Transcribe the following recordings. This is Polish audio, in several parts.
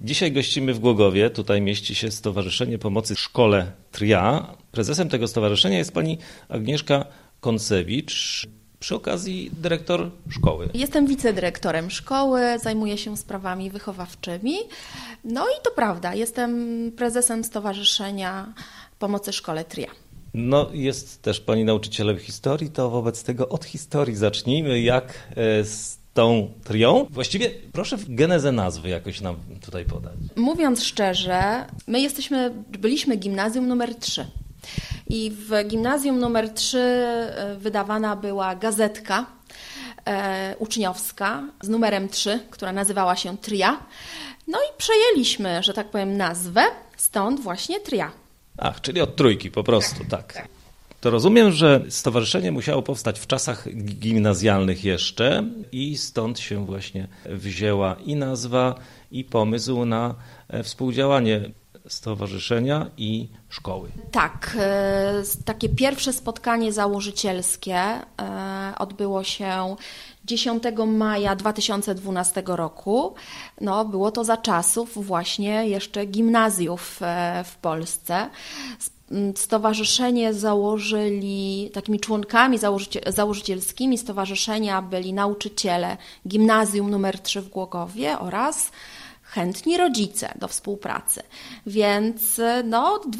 Dzisiaj gościmy w Głogowie. Tutaj mieści się Stowarzyszenie Pomocy Szkole TRIA. Prezesem tego stowarzyszenia jest pani Agnieszka Koncewicz. Przy okazji dyrektor szkoły. Jestem wicedyrektorem szkoły, zajmuję się sprawami wychowawczymi. No i to prawda, jestem prezesem Stowarzyszenia Pomocy Szkole TRIA. No, jest też pani nauczycielem historii, to wobec tego od historii zacznijmy. Jak z tą trią? Właściwie proszę genezę nazwy jakoś nam tutaj podać. Mówiąc szczerze, my byliśmy gimnazjum numer 3. I w gimnazjum numer 3 wydawana była gazetka uczniowska z numerem 3, która nazywała się TRIA. No i przejęliśmy, że tak powiem, nazwę, stąd właśnie TRIA. Ach, czyli od trójki po prostu, tak. To rozumiem, że stowarzyszenie musiało powstać w czasach gimnazjalnych jeszcze i stąd się właśnie wzięła i nazwa, i pomysł na współdziałanie stowarzyszenia i szkoły. Tak, takie pierwsze spotkanie założycielskie odbyło się 10 maja 2012 roku. No, było to za czasów właśnie jeszcze gimnazjów w Polsce. Stowarzyszenie założyli, takimi członkami założycielskimi stowarzyszenia byli nauczyciele gimnazjum nr 3 w Głogowie oraz chętni rodzice do współpracy. Więc od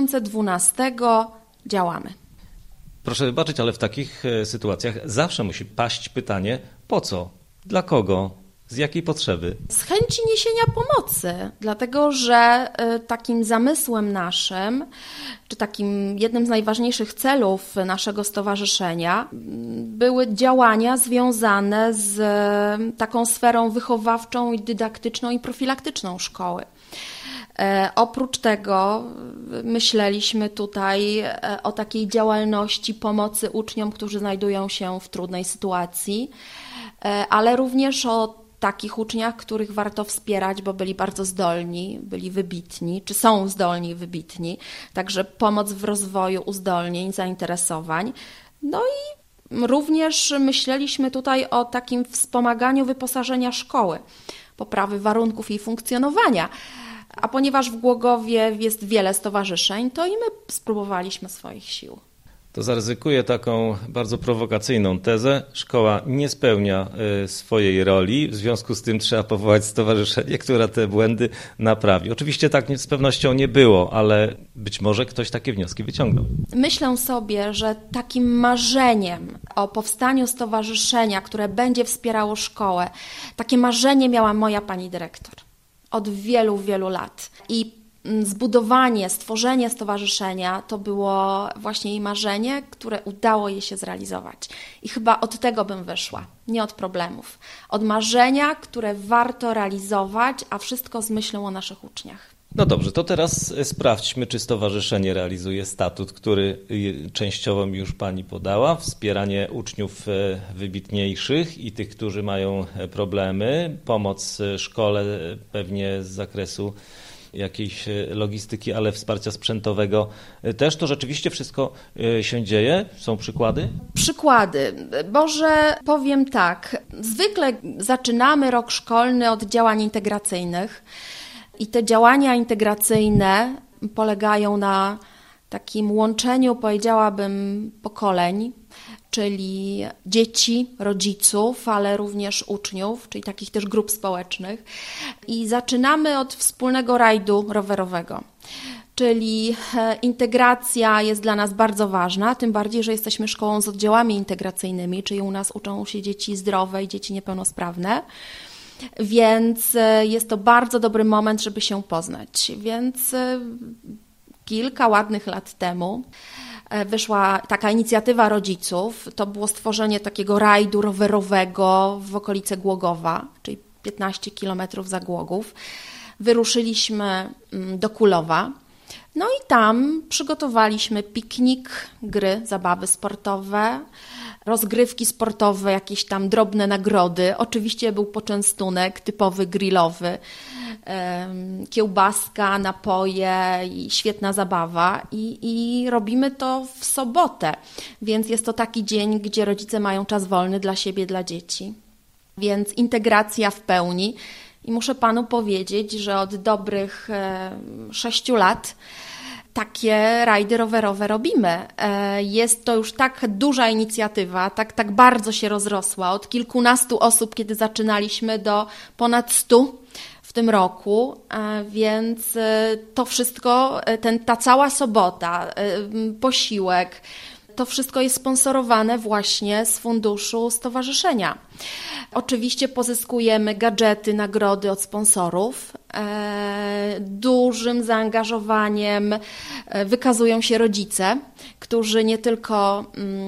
2012 działamy. Proszę wybaczyć, ale w takich sytuacjach zawsze musi paść pytanie, po co, dla kogo, z jakiej potrzeby? Z chęci niesienia pomocy, dlatego że takim zamysłem naszym, czy takim jednym z najważniejszych celów naszego stowarzyszenia były działania związane z taką sferą wychowawczą i dydaktyczną i profilaktyczną szkoły. Oprócz tego myśleliśmy tutaj o takiej działalności pomocy uczniom, którzy znajdują się w trudnej sytuacji, ale również o takich uczniach, których warto wspierać, bo byli bardzo zdolni, byli wybitni, czy są zdolni i wybitni. Także pomoc w rozwoju uzdolnień, zainteresowań. No i również myśleliśmy tutaj o takim wspomaganiu wyposażenia szkoły, poprawy warunków jej funkcjonowania. A ponieważ w Głogowie jest wiele stowarzyszeń, to i my spróbowaliśmy swoich sił. To zaryzykuję taką bardzo prowokacyjną tezę. Szkoła nie spełnia swojej roli, w związku z tym trzeba powołać stowarzyszenie, które te błędy naprawi. Oczywiście tak z pewnością nie było, ale być może ktoś takie wnioski wyciągnął. Myślę sobie, że takim marzeniem o powstaniu stowarzyszenia, które będzie wspierało szkołę, takie marzenie miała moja pani dyrektor od wielu, wielu lat. I stworzenie stowarzyszenia to było właśnie jej marzenie, które udało jej się zrealizować. I chyba od tego bym wyszła, nie od problemów. Od marzenia, które warto realizować, a wszystko z myślą o naszych uczniach. No dobrze, to teraz sprawdźmy, czy stowarzyszenie realizuje statut, który częściowo mi już pani podała. Wspieranie uczniów wybitniejszych i tych, którzy mają problemy. Pomoc szkole pewnie z zakresu jakiejś logistyki, ale wsparcia sprzętowego też. To rzeczywiście wszystko się dzieje? Są przykłady? Przykłady. Może powiem tak. Zwykle zaczynamy rok szkolny od działań integracyjnych i te działania integracyjne polegają na takim łączeniu, powiedziałabym, pokoleń, czyli dzieci, rodziców, ale również uczniów, czyli takich też grup społecznych. I zaczynamy od wspólnego rajdu rowerowego, czyli integracja jest dla nas bardzo ważna, tym bardziej, że jesteśmy szkołą z oddziałami integracyjnymi, czyli u nas uczą się dzieci zdrowe i dzieci niepełnosprawne. Więc jest to bardzo dobry moment, żeby się poznać. Więc kilka ładnych lat temu wyszła taka inicjatywa rodziców. To było stworzenie takiego rajdu rowerowego w okolice Głogowa, czyli 15 km za Głogów. Wyruszyliśmy do Kulowa. No i tam przygotowaliśmy piknik, gry, zabawy sportowe, rozgrywki sportowe, jakieś tam drobne nagrody. Oczywiście był poczęstunek typowy grillowy, kiełbaska, napoje i świetna zabawa. I robimy to w sobotę, więc jest to taki dzień, gdzie rodzice mają czas wolny dla siebie, dla dzieci. Więc integracja w pełni. I muszę panu powiedzieć, że od dobrych 6 lat takie rajdy rowerowe robimy. Jest to już tak duża inicjatywa, tak bardzo się rozrosła. Od kilkunastu osób, kiedy zaczynaliśmy, do ponad 100 w tym roku, więc to wszystko, ta cała sobota, posiłek, to wszystko jest sponsorowane właśnie z funduszu stowarzyszenia. Oczywiście pozyskujemy gadżety, nagrody od sponsorów. Dużym zaangażowaniem wykazują się rodzice, którzy nie tylko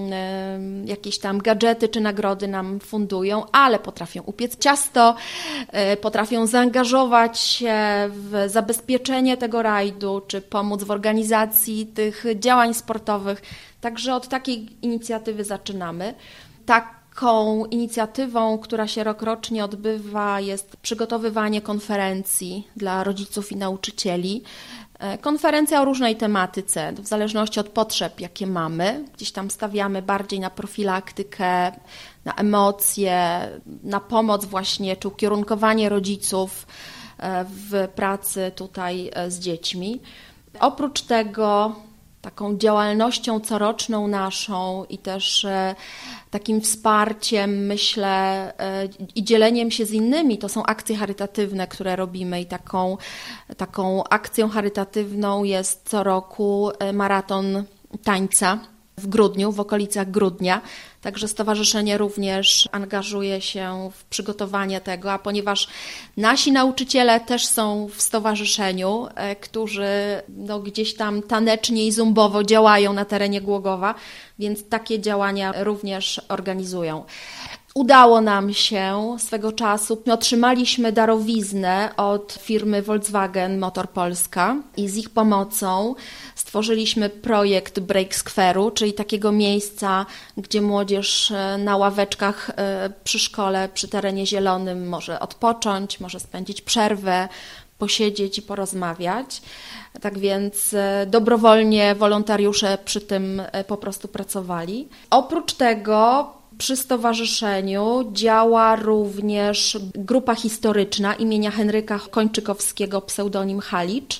jakieś tam gadżety czy nagrody nam fundują, ale potrafią upiec ciasto, potrafią zaangażować się w zabezpieczenie tego rajdu, czy pomóc w organizacji tych działań sportowych. Także od takiej inicjatywy zaczynamy. Taką inicjatywą, która się rokrocznie odbywa, jest przygotowywanie konferencji dla rodziców i nauczycieli. Konferencja o różnej tematyce, w zależności od potrzeb, jakie mamy. Gdzieś tam stawiamy bardziej na profilaktykę, na emocje, na pomoc właśnie, czy ukierunkowanie rodziców w pracy tutaj z dziećmi. Oprócz tego taką działalnością coroczną naszą i też takim wsparciem, myślę, i dzieleniem się z innymi, to są akcje charytatywne, które robimy i taką akcją charytatywną jest co roku maraton tańca w grudniu, w okolicach grudnia. Także stowarzyszenie również angażuje się w przygotowanie tego, a ponieważ nasi nauczyciele też są w stowarzyszeniu, którzy gdzieś tam tanecznie i zumbowo działają na terenie Głogowa, więc takie działania również organizują. Udało nam się swego czasu, otrzymaliśmy darowiznę od firmy Volkswagen Motor Polska i z ich pomocą stworzyliśmy projekt Break Square'u, czyli takiego miejsca, gdzie młodzież na ławeczkach przy szkole, przy terenie zielonym może odpocząć, może spędzić przerwę, posiedzieć i porozmawiać. Tak więc dobrowolnie wolontariusze przy tym po prostu pracowali. Oprócz tego przy stowarzyszeniu działa również grupa historyczna imienia Henryka Kończykowskiego, pseudonim Halicz,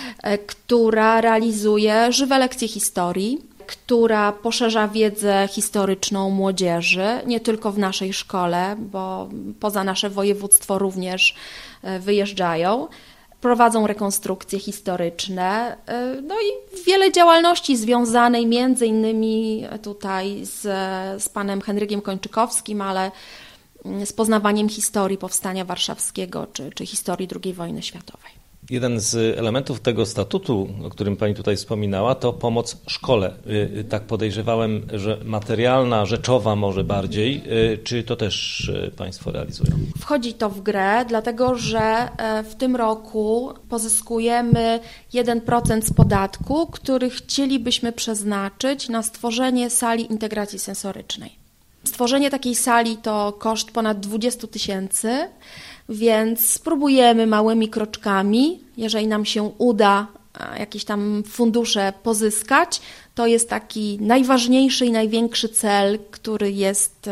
która realizuje żywe lekcje historii, która poszerza wiedzę historyczną młodzieży, nie tylko w naszej szkole, bo poza nasze województwo również wyjeżdżają. Prowadzą rekonstrukcje historyczne, i wiele działalności związanej między innymi tutaj z panem Henrykiem Kończykowskim, ale z poznawaniem historii powstania warszawskiego czy historii II wojny światowej. Jeden z elementów tego statutu, o którym pani tutaj wspominała, to pomoc szkole. Tak podejrzewałem, że materialna, rzeczowa może bardziej. Czy to też państwo realizują? Wchodzi to w grę, dlatego że w tym roku pozyskujemy 1% z podatku, który chcielibyśmy przeznaczyć na stworzenie sali integracji sensorycznej. Stworzenie takiej sali to koszt ponad 20 000, więc spróbujemy małymi kroczkami, jeżeli nam się uda jakieś tam fundusze pozyskać, to jest taki najważniejszy i największy cel, który jest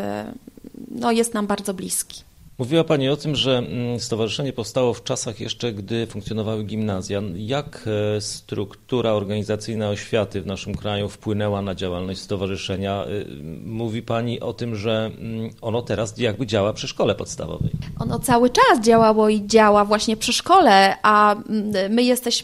nam bardzo bliski. Mówiła pani o tym, że stowarzyszenie powstało w czasach jeszcze, gdy funkcjonowały gimnazja. Jak struktura organizacyjna oświaty w naszym kraju wpłynęła na działalność stowarzyszenia? Mówi pani o tym, że ono teraz jakby działa przy szkole podstawowej. Ono cały czas działało i działa właśnie przy szkole, a my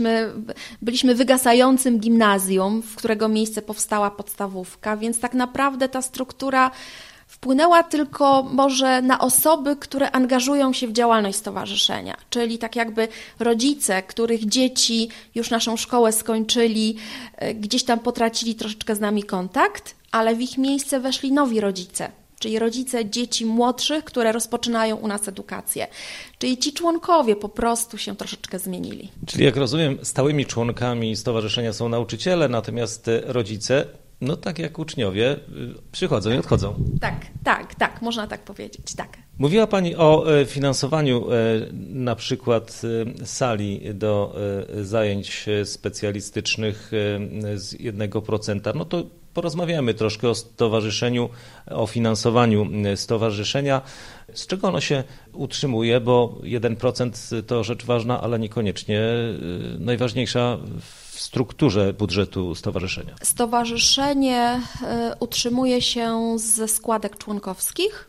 byliśmy wygasającym gimnazjum, w którego miejsce powstała podstawówka, więc tak naprawdę ta struktura wpłynęła tylko może na osoby, które angażują się w działalność stowarzyszenia, czyli tak jakby rodzice, których dzieci już naszą szkołę skończyli, gdzieś tam potracili troszeczkę z nami kontakt, ale w ich miejsce weszli nowi rodzice, czyli rodzice dzieci młodszych, które rozpoczynają u nas edukację. Czyli ci członkowie po prostu się troszeczkę zmienili. Czyli jak rozumiem, stałymi członkami stowarzyszenia są nauczyciele, natomiast rodzice, tak jak uczniowie, przychodzą i odchodzą. Tak, można tak powiedzieć, tak. Mówiła pani o finansowaniu na przykład sali do zajęć specjalistycznych z 1%. To porozmawiamy troszkę o stowarzyszeniu, o finansowaniu stowarzyszenia. Z czego ono się utrzymuje, bo 1% to rzecz ważna, ale niekoniecznie najważniejsza w strukturze budżetu stowarzyszenia. Stowarzyszenie utrzymuje się ze składek członkowskich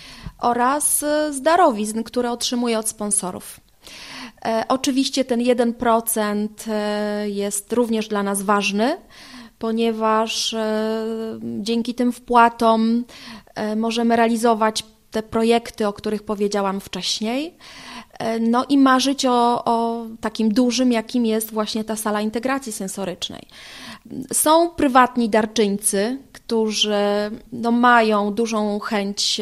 oraz z darowizn, które otrzymuje od sponsorów. Oczywiście ten 1% jest również dla nas ważny, ponieważ dzięki tym wpłatom możemy realizować te projekty, o których powiedziałam wcześniej, no i marzyć o takim dużym, jakim jest właśnie ta sala integracji sensorycznej. Są prywatni darczyńcy, którzy mają dużą chęć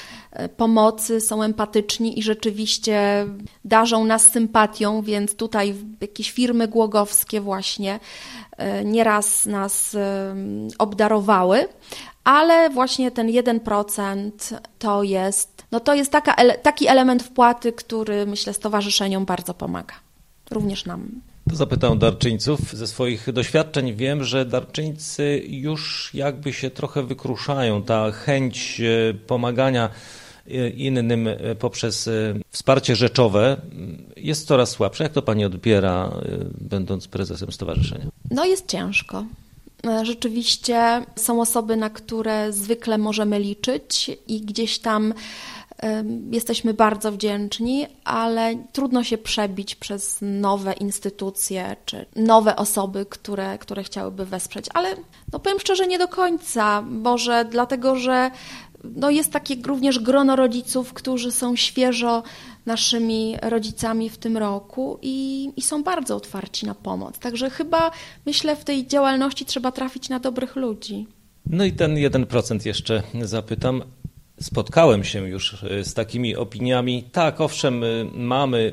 pomocy, są empatyczni i rzeczywiście darzą nas sympatią, więc tutaj jakieś firmy głogowskie właśnie nieraz nas obdarowały, ale właśnie ten 1% to jest taki element wpłaty, który myślę stowarzyszeniom bardzo pomaga, również nam. To zapytam darczyńców. Ze swoich doświadczeń wiem, że darczyńcy już jakby się trochę wykruszają. Ta chęć pomagania innym poprzez wsparcie rzeczowe jest coraz słabsza. Jak to pani odbiera, będąc prezesem stowarzyszenia? No jest ciężko. Rzeczywiście są osoby, na które zwykle możemy liczyć i gdzieś tam jesteśmy bardzo wdzięczni, ale trudno się przebić przez nowe instytucje czy nowe osoby, które chciałyby wesprzeć. Ale powiem szczerze, nie do końca, dlatego że jest takie również grono rodziców, którzy są świeżo naszymi rodzicami w tym roku i są bardzo otwarci na pomoc. Także chyba, myślę, w tej działalności trzeba trafić na dobrych ludzi. No i ten 1% jeszcze zapytam. Spotkałem się już z takimi opiniami. Tak, owszem, mamy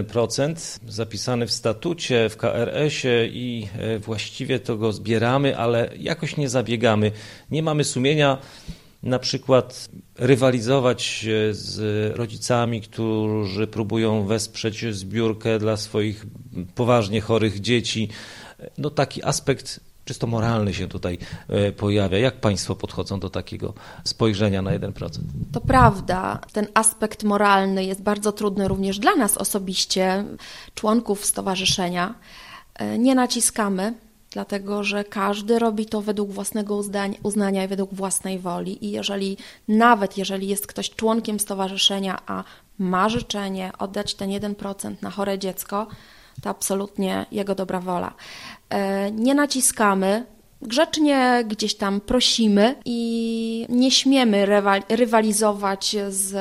1% zapisany w statucie, w KRS-ie i właściwie to go zbieramy, ale jakoś nie zabiegamy. Nie mamy sumienia na przykład rywalizować z rodzicami, którzy próbują wesprzeć zbiórkę dla swoich poważnie chorych dzieci. Taki aspekt czysto moralny się tutaj pojawia. Jak państwo podchodzą do takiego spojrzenia na 1%? To prawda. Ten aspekt moralny jest bardzo trudny również dla nas osobiście, członków stowarzyszenia. Nie naciskamy, dlatego że każdy robi to według własnego uznania i według własnej woli. I nawet jeżeli jest ktoś członkiem stowarzyszenia, a ma życzenie oddać ten 1% na chore dziecko, to absolutnie jego dobra wola. Nie naciskamy, grzecznie gdzieś tam prosimy i nie śmiemy rywalizować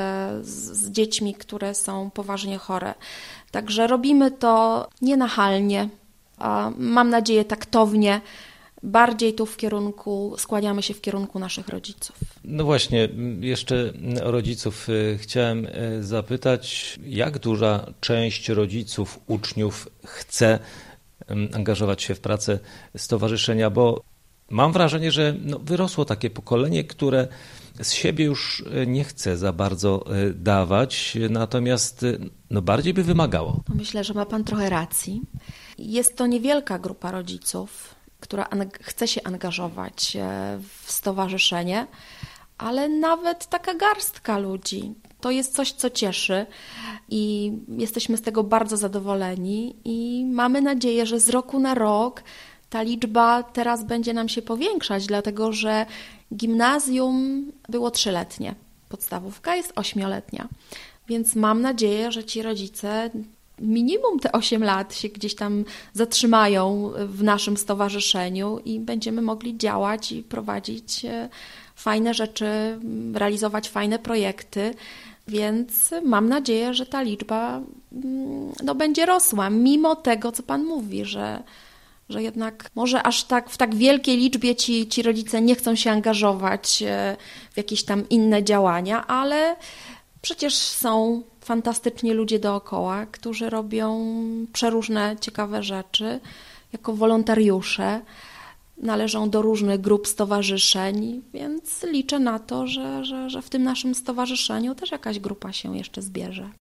z dziećmi, które są poważnie chore. Także robimy to nienachalnie, a mam nadzieję taktownie, bardziej tu skłaniamy się w kierunku naszych rodziców. No właśnie, jeszcze o rodziców chciałem zapytać, jak duża część rodziców, uczniów chce angażować się w pracę stowarzyszenia, bo mam wrażenie, że wyrosło takie pokolenie, które z siebie już nie chce za bardzo dawać, natomiast bardziej by wymagało. Myślę, że ma pan trochę racji. Jest to niewielka grupa rodziców, która chce się angażować w stowarzyszenie, ale nawet taka garstka ludzi. To jest coś, co cieszy i jesteśmy z tego bardzo zadowoleni i mamy nadzieję, że z roku na rok ta liczba teraz będzie nam się powiększać, dlatego że gimnazjum było 3-letnie, podstawówka jest 8-letnia, więc mam nadzieję, że ci rodzice minimum te 8 lat się gdzieś tam zatrzymają w naszym stowarzyszeniu i będziemy mogli działać i prowadzić fajne rzeczy, realizować fajne projekty, więc mam nadzieję, że ta liczba będzie rosła, mimo tego, co pan mówi, że jednak może aż tak w tak wielkiej liczbie ci rodzice nie chcą się angażować w jakieś tam inne działania, ale przecież są fantastyczni ludzie dookoła, którzy robią przeróżne ciekawe rzeczy jako wolontariusze, należą do różnych grup stowarzyszeń, więc liczę na to, że w tym naszym stowarzyszeniu też jakaś grupa się jeszcze zbierze.